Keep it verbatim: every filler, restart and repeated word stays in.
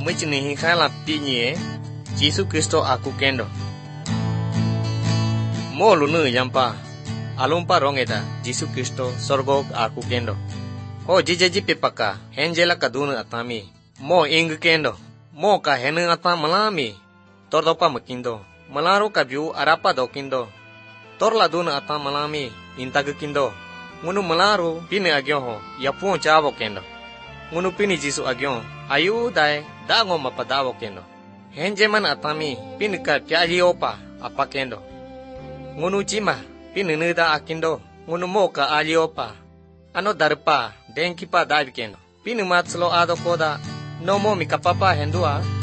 mechini khala pinye Jesus Kristo aku kendo mo lunu yampa alumpa rongeda Jesus Kristo sorgo aku kendo ho jijeji pepaka henjela kadunu atami mo ing kendo mo ka henu ata malami tordopa makindo malaro kabyu arapa dokindo torla dunu ata malami intag kindo ngunu malaro pini agyo ho yapu chavo kendo ngunu pini jisu agyo ayu dai dango mapadawo kendo henjeman atami pini ka pyaji opa apa kendo ngunu chima pini nida akindo ngunu moka ali opa ano darpa denki pa davi kendo pini matslo ado koda no mo mikapapa hendua